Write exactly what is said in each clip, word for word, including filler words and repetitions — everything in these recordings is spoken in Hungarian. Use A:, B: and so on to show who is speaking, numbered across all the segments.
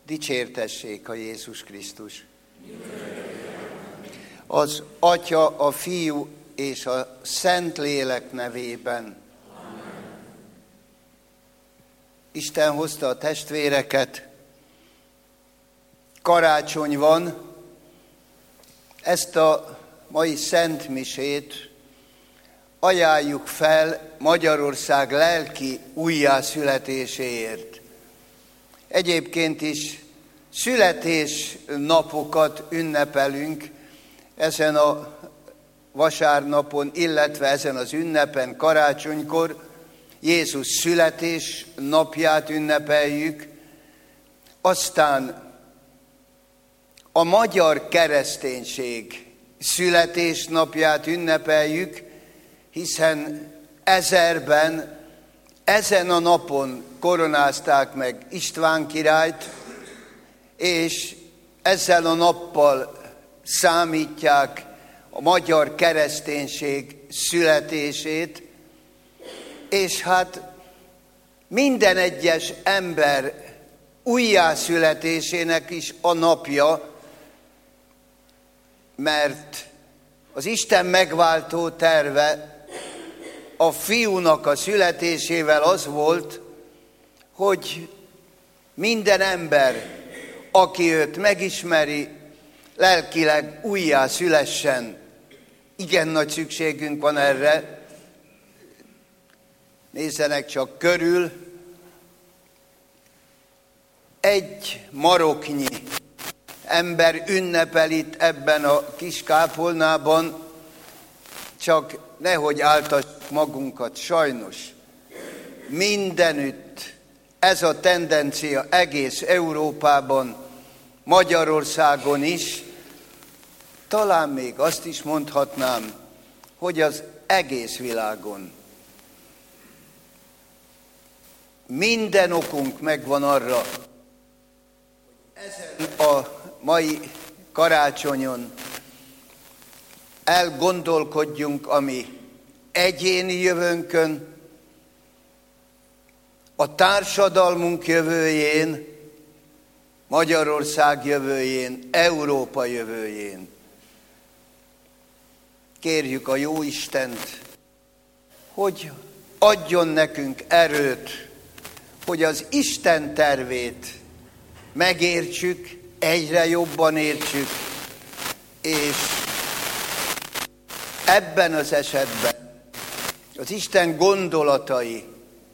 A: Dicsértessék a Jézus Krisztus. Az Atya, a Fiú és a Szentlélek nevében. Isten hozta a testvéreket, karácsony van, ezt a mai szentmisét ajánljuk fel Magyarország lelki újjászületéséért. Egyébként is születésnapokat ünnepelünk ezen a vasárnapon, illetve ezen az ünnepen, karácsonykor. Jézus születés napját ünnepeljük, aztán a magyar kereszténység születésnapját ünnepeljük, hiszen ezerben, ezen a napon koronázták meg István királyt, és ezzel a nappal számítják a magyar kereszténység születését, és hát minden egyes ember újjászületésének is a napja, mert az Isten megváltó terve a fiúnak a születésével az volt, hogy minden ember, aki őt megismeri, lelkileg újjászülessen. Igen nagy szükségünk van erre. Nézzenek csak körül. Egy maroknyi ember ünnepel itt ebben a kis kápolnában, csak nehogy áltassuk magunkat, sajnos mindenütt ez a tendencia, egész Európában, Magyarországon is, talán még azt is mondhatnám, hogy az egész világon. Minden okunk megvan arra, hogy ezen a mai karácsonyon elgondolkodjunk a mi egyéni jövőnkön, a társadalmunk jövőjén, Magyarország jövőjén, Európa jövőjén. Kérjük a Jóistent, hogy adjon nekünk erőt, hogy az Isten tervét megértsük, egyre jobban értsük, és ebben az esetben az Isten gondolatai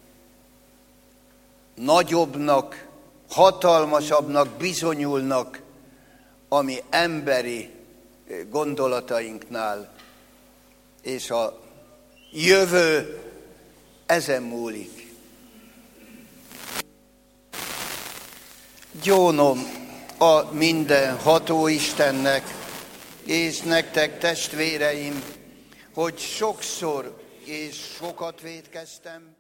A: nagyobbnak, hatalmasabbnak bizonyulnak a mi emberi gondolatainknál, és a jövő ezen múlik. Gyónom a mindenható Istennek, és nektek, testvéreim, hogy sokszor és sokat vétkeztem.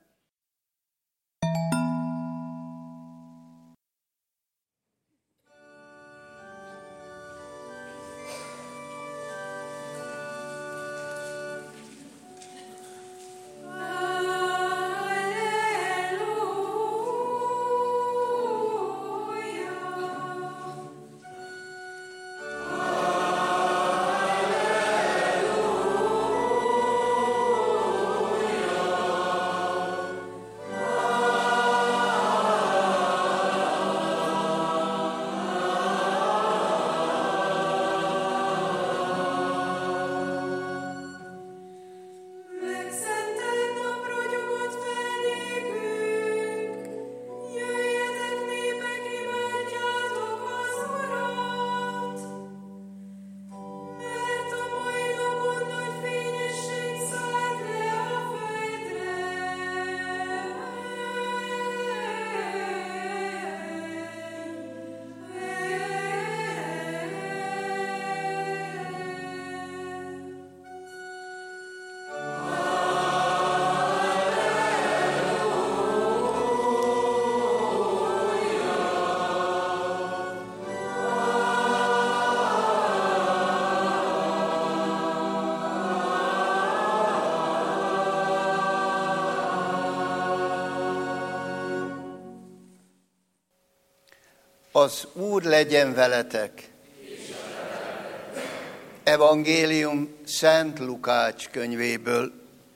A: Az Úr legyen veletek. Evangélium Szent Lukács könyvéből.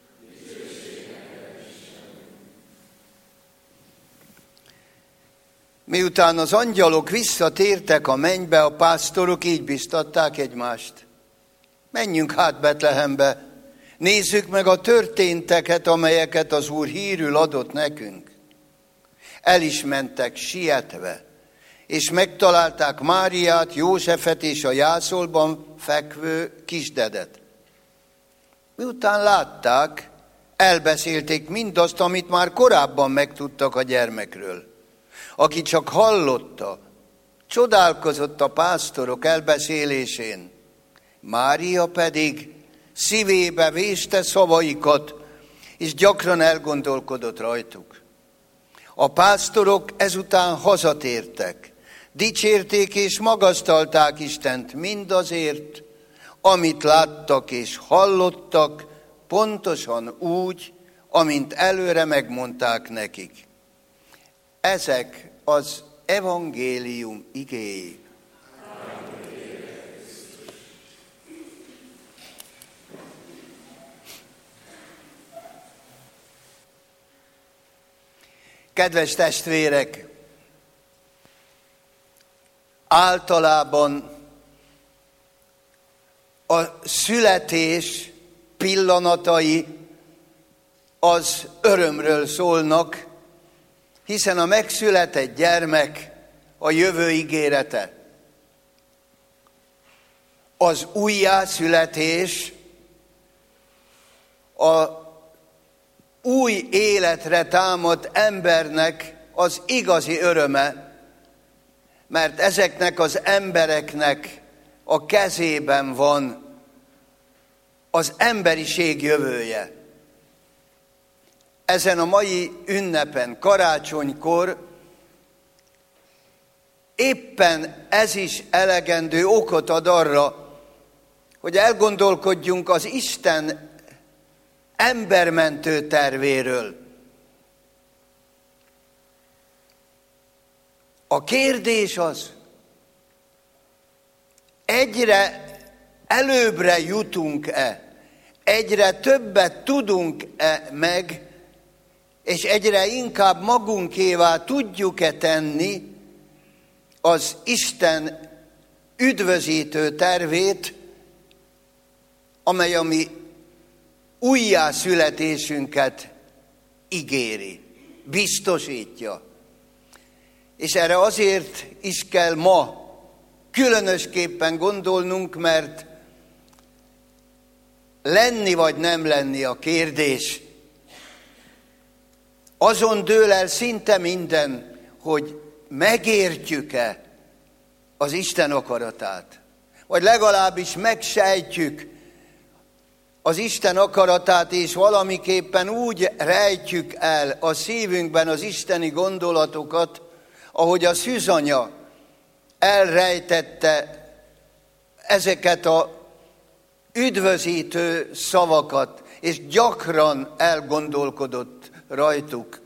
A: Miután az angyalok visszatértek a mennybe, a pásztorok így biztatták egymást. Menjünk hát Betlehembe, nézzük meg a történteket, amelyeket az Úr hírül adott nekünk. El is mentek sietve, és megtalálták Máriát, Józsefet és a jászolban fekvő kisdedet. Miután látták, elbeszélték mindazt, amit már korábban megtudtak a gyermekről. Aki csak hallotta, csodálkozott a pásztorok elbeszélésén. Mária pedig szívébe véste szavaikat, és gyakran elgondolkodott rajtuk. A pásztorok ezután hazatértek, dicsérték és magasztalták Istent mindazért, amit láttak és hallottak, pontosan úgy, amint előre megmondták nekik. Ezek az evangélium igéi. Kedves testvérek, általában a születés pillanatai az örömről szólnak, hiszen a megszületett gyermek a jövő ígérete. Az újjászületés a új életre támadt embernek az igazi öröme, mert ezeknek az embereknek a kezében van az emberiség jövője. Ezen a mai ünnepen, karácsonykor éppen ez is elegendő okot ad arra, hogy elgondolkodjunk az Isten embermentő tervéről. A kérdés az, egyre előbbre jutunk-e, egyre többet tudunk-e meg, és egyre inkább magunkévá tudjuk-e tenni az Isten üdvözítő tervét, amely a mi újjászületésünket ígéri, biztosítja. És erre azért is kell ma különösképpen gondolnunk, mert lenni vagy nem lenni a kérdés. Azon dől el szinte minden, hogy megértjük-e az Isten akaratát, vagy legalábbis megsejtjük az Isten akaratát, és valamiképpen úgy rejtjük el a szívünkben az isteni gondolatokat, ahogy a szűzanya elrejtette ezeket a üdvözítő szavakat, és gyakran elgondolkodott rajtuk.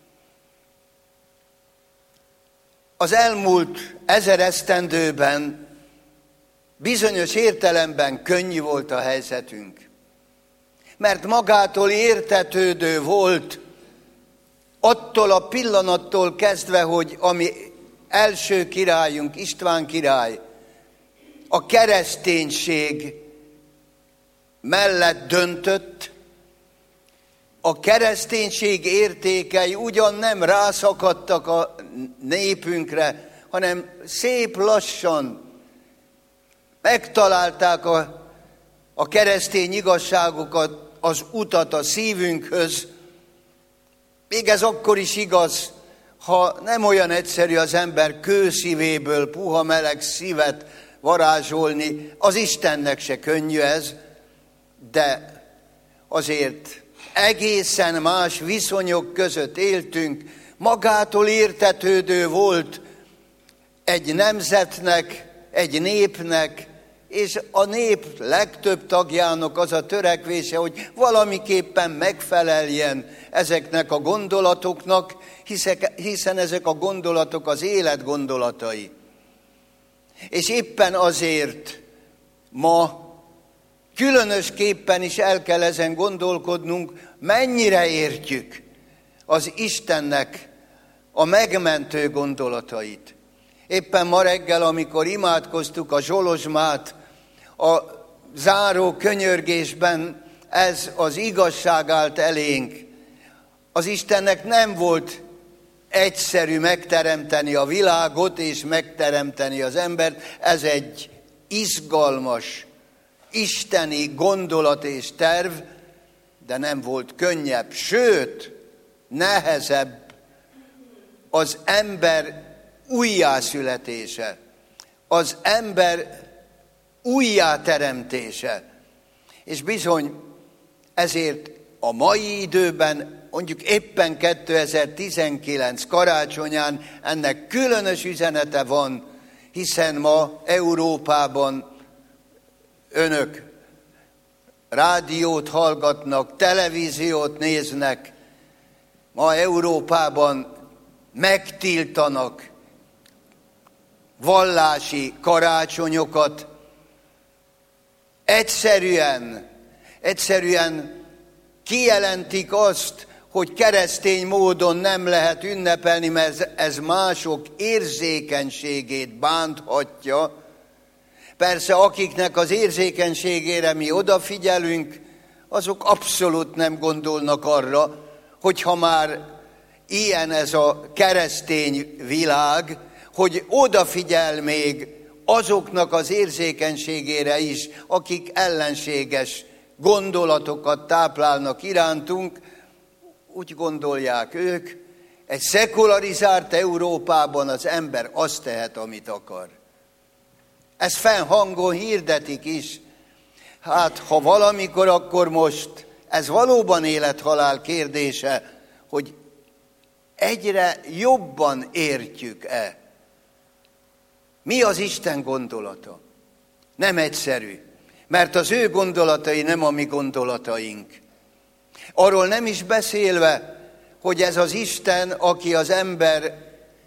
A: Az elmúlt ezer esztendőben bizonyos értelemben könnyű volt a helyzetünk, mert magától értetődő volt, attól a pillanattól kezdve, hogy a mi első királyunk, István király, a kereszténység mellett döntött, a kereszténység értékei ugyan nem rászakadtak a népünkre, hanem szép lassan megtalálták a, a keresztény igazságokat, az utat a szívünkhöz. Még ez akkor is igaz, ha nem olyan egyszerű az ember kőszívéből puha meleg szívet varázsolni, az Istennek se könnyű ez, de azért egészen más viszonyok között éltünk, magától értetődő volt egy nemzetnek, egy népnek és a nép legtöbb tagjának az a törekvése, hogy valamiképpen megfeleljen ezeknek a gondolatoknak, hiszen ezek a gondolatok az élet gondolatai. És éppen azért ma különösképpen is el kell ezen gondolkodnunk, mennyire értjük az Istennek a megmentő gondolatait. Éppen ma reggel, amikor imádkoztuk a zsolozsmát, a záró könyörgésben ez az igazság állt elénk. Az Istennek nem volt egyszerű megteremteni a világot és megteremteni az embert, ez egy izgalmas, isteni gondolat és terv, de nem volt könnyebb, sőt, nehezebb az ember újjászületése, az ember újjáteremtése. És bizony ezért a mai időben, mondjuk éppen kétezer-tizenkilenc karácsonyán ennek különös üzenete van, hiszen ma Európában önök rádiót hallgatnak, televíziót néznek, ma Európában megtiltanak vallási karácsonyokat. Egyszerűen, egyszerűen kijelentik azt, hogy keresztény módon nem lehet ünnepelni, mert ez mások érzékenységét bánthatja. Persze, akiknek az érzékenységére mi odafigyelünk, azok abszolút nem gondolnak arra, hogy ha már ilyen ez a keresztény világ, hogy odafigyel még azoknak az érzékenységére is, akik ellenséges gondolatokat táplálnak irántunk, úgy gondolják ők, egy szekularizált Európában az ember azt tehet, amit akar. Ezt fennhangon hirdetik is. Hát, ha valamikor, akkor most. Ez valóban élet-halál kérdése, hogy egyre jobban értjük-e. Mi az Isten gondolata? Nem egyszerű, mert az ő gondolatai nem a mi gondolataink. Arról nem is beszélve, hogy ez az Isten, aki az ember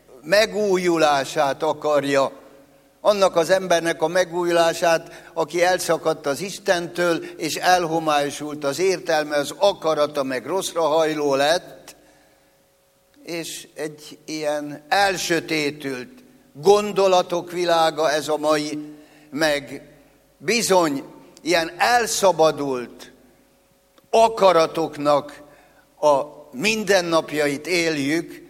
A: megújulását akarja, annak az embernek a megújulását, aki elszakadt az Istentől, és elhomályosult az értelme, az akarata meg rosszra hajló lett, és egy ilyen elsötétült gondolatok világa ez a mai, meg bizony ilyen elszabadult akaratoknak a mindennapjait éljük,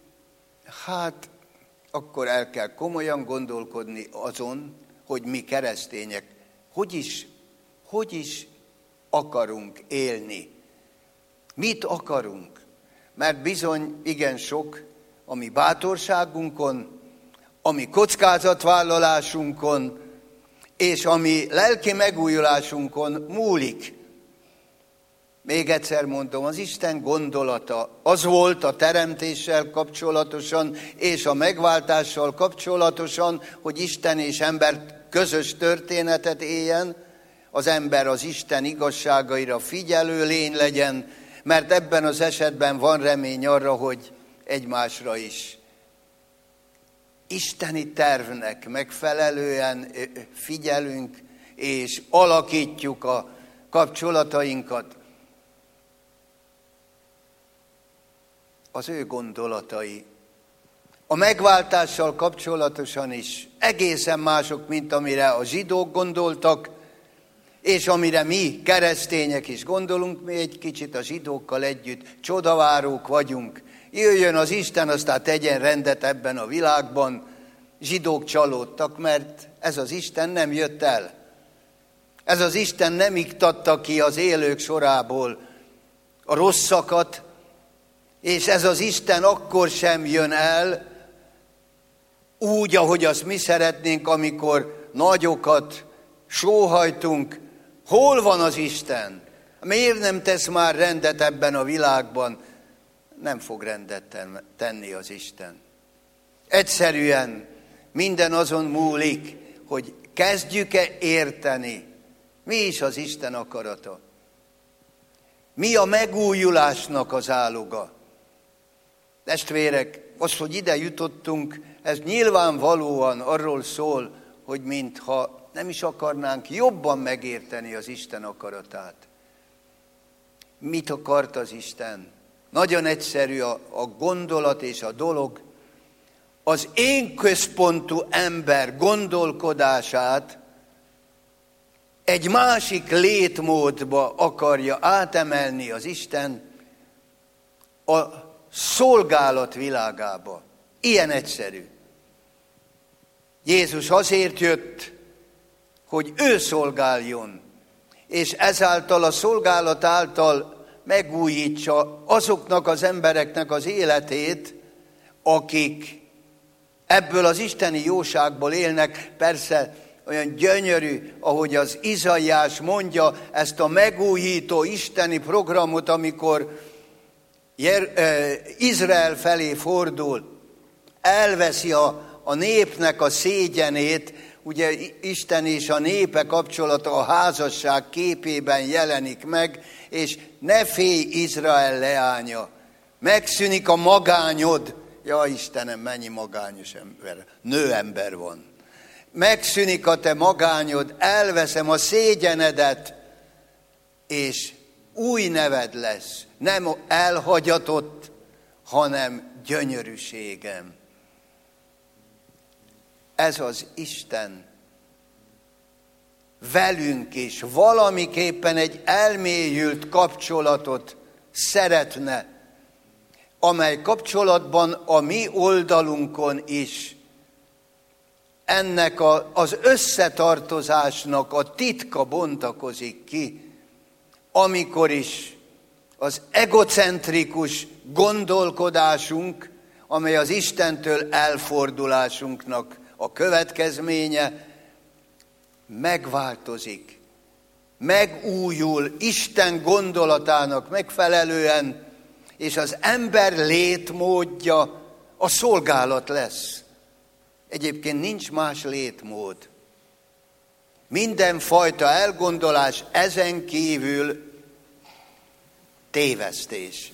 A: hát akkor el kell komolyan gondolkodni azon, hogy mi keresztények, hogy is, hogy is akarunk élni. Mit akarunk? Mert bizony igen sok a mi bátorságunkon, a mi kockázatvállalásunkon, és a mi lelki megújulásunkon múlik. Még egyszer mondom, az Isten gondolata az volt a teremtéssel kapcsolatosan és a megváltással kapcsolatosan, hogy Isten és ember közös történetet éljen, az ember az Isten igazságaira figyelő lény legyen, mert ebben az esetben van remény arra, hogy egymásra is isteni tervnek megfelelően figyelünk és alakítjuk a kapcsolatainkat. Az ő gondolatai a megváltással kapcsolatosan is egészen mások, mint amire a zsidók gondoltak, és amire mi keresztények is gondolunk, mi egy kicsit a zsidókkal együtt csodavárók vagyunk. Jöjjön az Isten, aztán tegyen rendet ebben a világban. Zsidók csalódtak, mert ez az Isten nem jött el. Ez az Isten nem iktatta ki az élők sorából a rosszakat, és ez az Isten akkor sem jön el úgy, ahogy azt mi szeretnénk, amikor nagyokat sóhajtunk. Hol van az Isten? Miért nem tesz már rendet ebben a világban? Nem fog rendet tenni az Isten. Egyszerűen minden azon múlik, hogy kezdjük-e érteni, mi is az Isten akarata? Mi a megújulásnak az áloga? Testvérek, az, hogy ide jutottunk, ez nyilvánvalóan arról szól, hogy mintha nem is akarnánk jobban megérteni az Isten akaratát. Mit akart az Isten? Nagyon egyszerű a, a gondolat és a dolog. Az én központú ember gondolkodását egy másik létmódba akarja átemelni az Isten, a szolgálat világába. Ilyen egyszerű. Jézus azért jött, hogy ő szolgáljon, és ezáltal a szolgálat által megújítsa azoknak az embereknek az életét, akik ebből az isteni jóságból élnek. Persze olyan gyönyörű, ahogy az Izaiás mondja, ezt a megújító isteni programot, amikor Izrael felé fordul, elveszi a, a népnek a szégyenét. Ugye Isten és a népe kapcsolata a házasság képében jelenik meg, és ne félj, Izrael leánya, megszűnik a magányod. Ja, Istenem, mennyi magányos ember, nőember van. Megszűnik a te magányod, elveszem a szégyenedet, és új neved lesz. Nem elhagyatott, hanem gyönyörűségem. Ez az Isten velünk is valamiképpen egy elmélyült kapcsolatot szeretne, amely kapcsolatban a mi oldalunkon is ennek a, az összetartozásnak a titka bontakozik ki, amikor is az egocentrikus gondolkodásunk, amely az Istentől elfordulásunknak a következménye, megváltozik, megújul Isten gondolatának megfelelően, és az ember létmódja a szolgálat lesz. Egyébként nincs más létmód. Mindenfajta elgondolás ezen kívül tévesztés.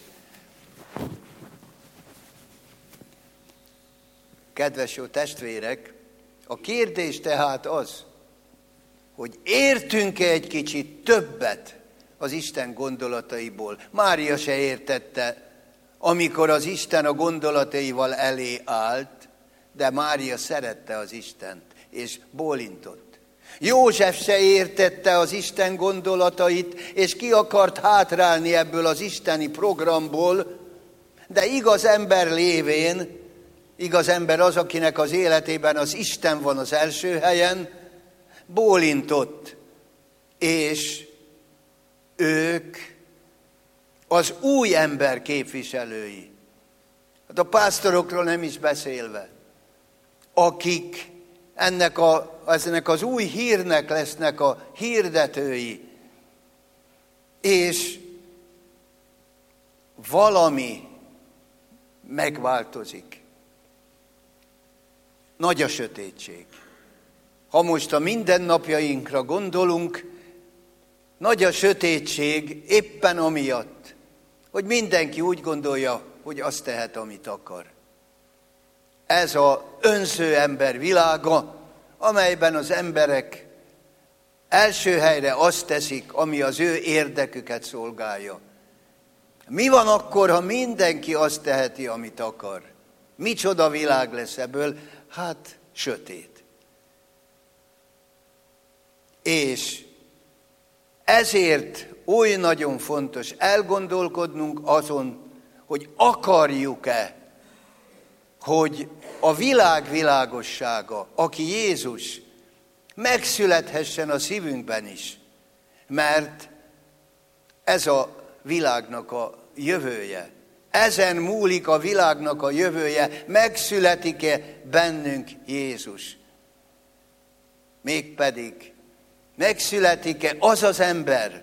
A: Kedves jó testvérek, a kérdés tehát az, hogy értünk-e egy kicsit többet az Isten gondolataiból. Mária se értette, amikor az Isten a gondolataival elé állt, de Mária szerette az Istent, és bólintott. József se értette az Isten gondolatait, és ki akart hátrálni ebből az isteni programból, de igaz ember lévén, igaz ember az, akinek az életében az Isten van az első helyen, bólintott, és ők az új ember képviselői. Hát a pásztorokról nem is beszélve, akik ennek, a, ennek az új hírnek lesznek a hirdetői, és valami megváltozik. Nagy a sötétség. Ha most a mindennapjainkra gondolunk, nagy a sötétség éppen amiatt, hogy mindenki úgy gondolja, hogy azt tehet, amit akar. Ez az önző ember világa, amelyben az emberek első helyre azt teszik, ami az ő érdeküket szolgálja. Mi van akkor, ha mindenki azt teheti, amit akar? Micsoda világ lesz ebből? Hát sötét. És ezért oly nagyon fontos elgondolkodnunk azon, hogy akarjuk-e, hogy a világ világossága, aki Jézus, megszülethessen a szívünkben is, mert ez a világnak a jövője. Ezen múlik a világnak a jövője, megszületik-e bennünk Jézus. Mégpedig megszületik-e az az ember,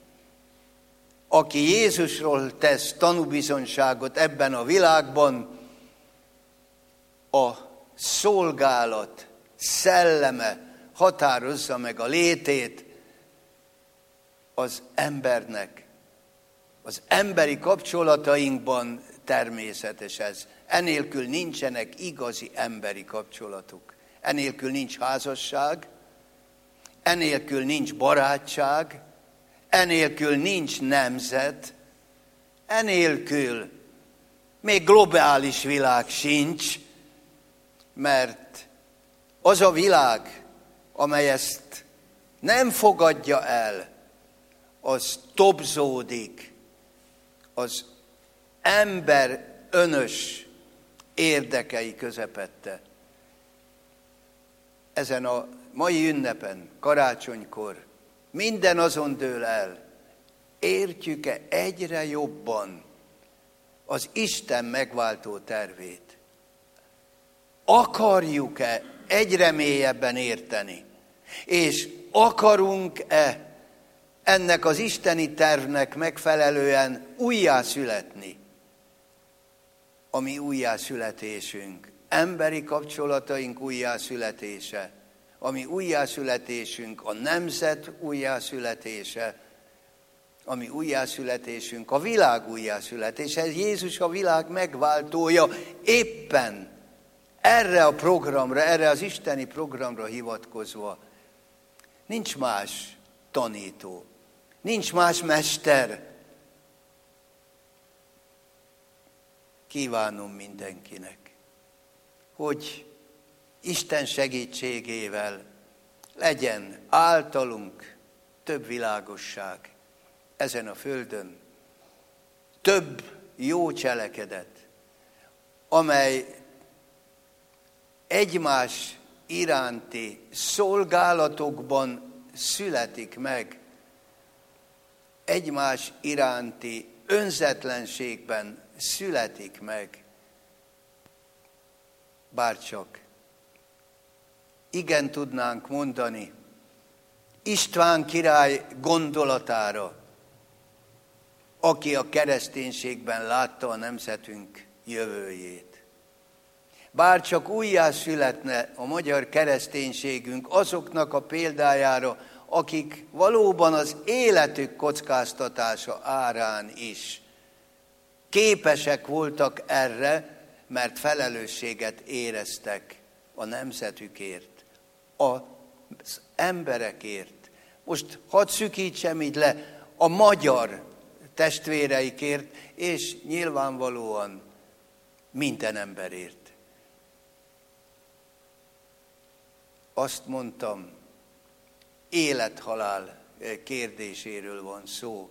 A: aki Jézusról tesz tanúbizonyságot ebben a világban, a szolgálat szelleme, határozza meg a létét az embernek. Az emberi kapcsolatainkban természetes ez. Enélkül nincsenek igazi emberi kapcsolatok. Enélkül nincs házasság, enélkül nincs barátság, enélkül nincs nemzet, enélkül még globális világ sincs, mert az a világ, amely ezt nem fogadja el, az tobzódik az ember önös érdekei közepette. Ezen a mai ünnepen, karácsonykor minden azon dől el, értjük-e egyre jobban az Isten megváltó tervét? Akarjuk-e egyre mélyebben érteni? És akarunk-e ennek az isteni tervnek megfelelően újjászületni? A mi újjászületésünk, emberi kapcsolataink újjászületése, a mi újjászületésünk, a nemzet újjászületése, a mi újjászületésünk, a világ újjászületése. Jézus a világ megváltója, éppen erre a programra, erre az isteni programra hivatkozva. Nincs más tanító, nincs más mester. Kívánom mindenkinek, hogy Isten segítségével legyen általunk több világosság ezen a földön, több jó cselekedet, amely egymás iránti szolgálatokban születik meg, egymás iránti önzetlenségben születik meg, bárcsak igen tudnánk mondani István király gondolatára, aki a kereszténységben látta a nemzetünk jövőjét. Bárcsak újjászületne a magyar kereszténységünk azoknak a példájára, akik valóban az életük kockáztatása árán is képesek voltak erre, mert felelősséget éreztek a nemzetükért, az emberekért. Most hadd szűkítsem így le a magyar testvéreikért, és nyilvánvalóan minden emberért. Azt mondtam, élet-halál kérdéséről van szó.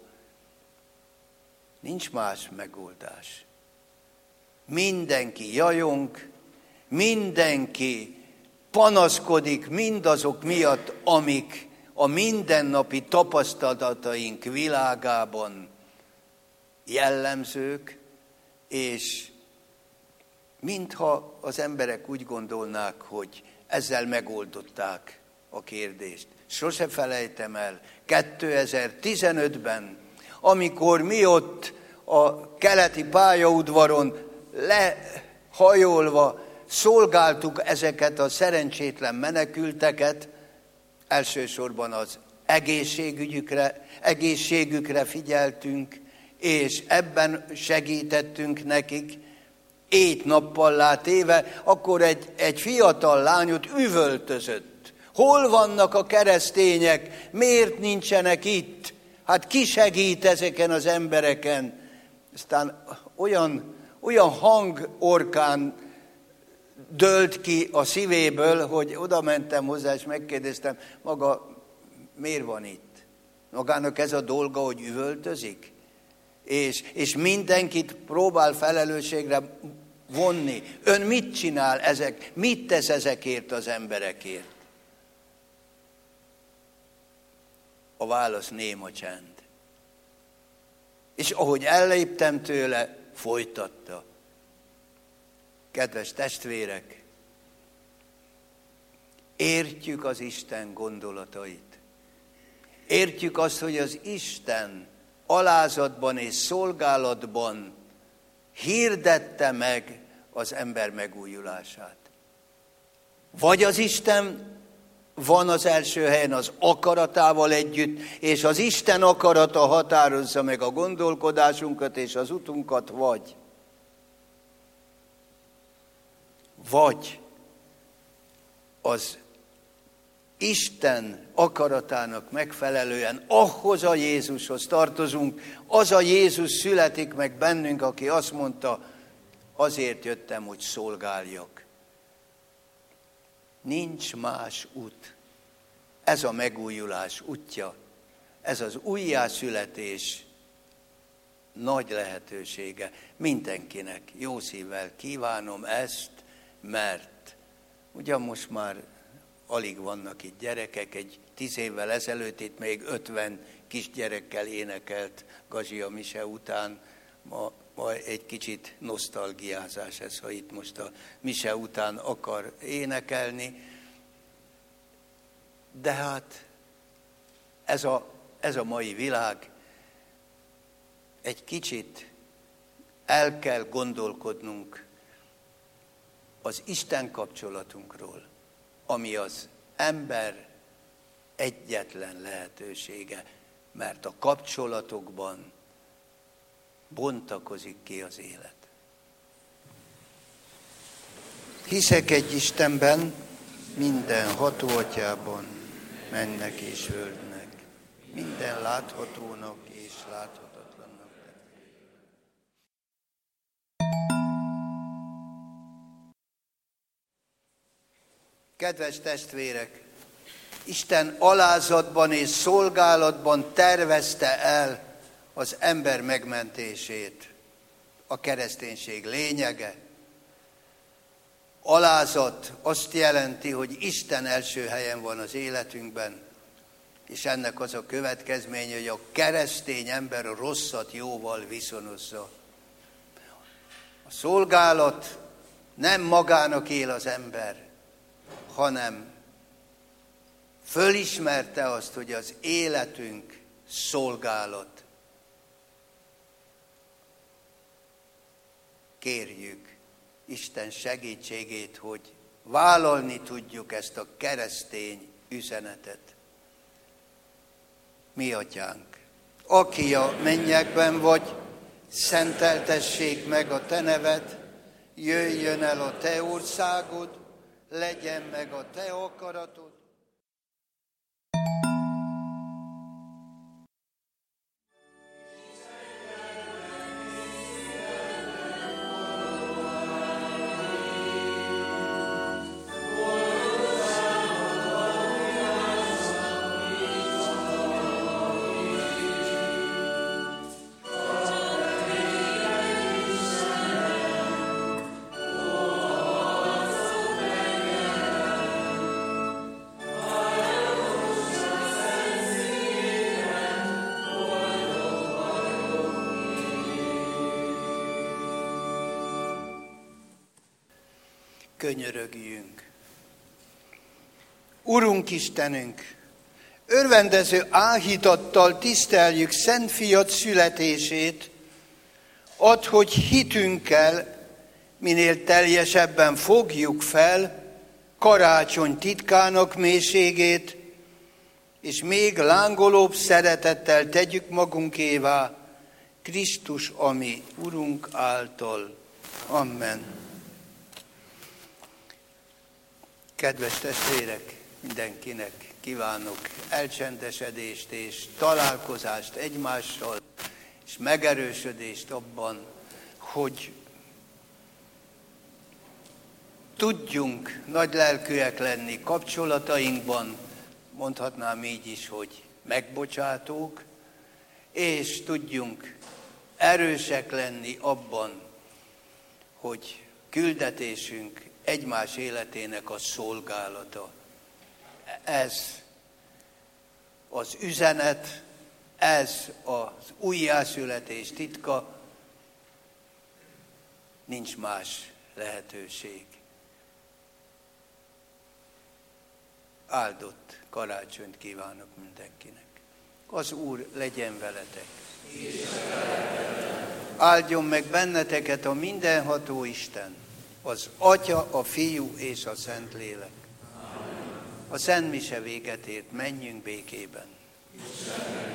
A: Nincs más megoldás. Mindenki jajong, mindenki panaszkodik mindazok miatt, amik a mindennapi tapasztalataink világában jellemzők, és mintha az emberek úgy gondolnák, hogy ezzel megoldották a kérdést. Sose felejtem el, kétezer-tizenötben, amikor mi ott a keleti pályaudvaron lehajolva szolgáltuk ezeket a szerencsétlen menekülteket, elsősorban az egészségügyükre, egészségükre figyeltünk, és ebben segítettünk nekik, éjt-nappallá téve, akkor egy, egy fiatal lányot üvöltözött. Hol vannak a keresztények? Miért nincsenek itt? Hát ki segít ezeken az embereken? Aztán olyan, olyan hangorkán dőlt ki a szívéből, hogy oda mentem hozzá, és megkérdeztem, maga miért van itt? Magának ez a dolga, hogy üvöltözik? És, és mindenkit próbál felelősségre vonni. Ön mit csinál ezek, mit tesz ezekért az emberekért? A válasz néma csend. És ahogy elléptem tőle, folytatta. Kedves testvérek, értjük az Isten gondolatait. Értjük azt, hogy az Isten alázatban és szolgálatban hirdette meg az ember megújulását. Vagy az Isten van az első helyen az akaratával együtt, és az Isten akarata határozza meg a gondolkodásunkat és az utunkat, vagy vagy az Isten akaratának megfelelően ahhoz a Jézushoz tartozunk, az a Jézus születik meg bennünk, aki azt mondta, azért jöttem, hogy szolgáljak. Nincs más út. Ez a megújulás útja, ez az újjászületés nagy lehetősége. Mindenkinek jó szívvel kívánom ezt, mert ugyan most már alig vannak itt gyerekek, egy tíz évvel ezelőtt itt még ötven kisgyerekkel énekelt Gazi a mise után. Ma, ma egy kicsit nosztalgiázás ez, ha itt most a mise után akar énekelni. De hát ez a, ez a mai világ, egy kicsit el kell gondolkodnunk az Isten kapcsolatunkról, ami az ember egyetlen lehetősége, mert a kapcsolatokban bontakozik ki az élet. Hiszek egy Istenben, minden ható atyában, mennek és földnek, minden láthatónak és láthatatlannak. Kedves testvérek, Isten alázatban és szolgálatban tervezte el az ember megmentését. A kereszténység lényege. Alázat azt jelenti, hogy Isten első helyen van az életünkben, és ennek az a következménye, hogy a keresztény ember a rosszat jóval viszonozza. A szolgálat nem magának él az ember, hanem fölismerte azt, hogy az életünk szolgálat. Kérjük Isten segítségét, hogy vállalni tudjuk ezt a keresztény üzenetet. Mi atyánk, aki a mennyekben vagy, szenteltessék meg a te neved, jöjjön el a te országod, legyen meg a te akaratod. Könyörögjünk. Urunk Istenünk, örvendező áhítattal tiszteljük Szent Fiad születését, add, hogy hitünkkel minél teljesebben fogjuk fel karácsony titkának mélységét, és még lángolóbb szeretettel tegyük magunkévá Krisztus, ami Urunk által. Amen. Kedves testvérek, mindenkinek kívánok elcsendesedést és találkozást egymással, és megerősödést abban, hogy tudjunk nagylelkűek lenni kapcsolatainkban, mondhatnám így is, hogy megbocsátók, és tudjunk erősek lenni abban, hogy küldetésünk egymás életének a szolgálata. Ez az üzenet, ez az újjászületés titka, nincs más lehetőség. Áldott karácsonyt kívánok mindenkinek. Az Úr legyen veletek. Áldjon meg benneteket a mindenható Isten, az Atya, a Fiú és a Szentlélek. A Szent Mise véget ért, menjünk békében.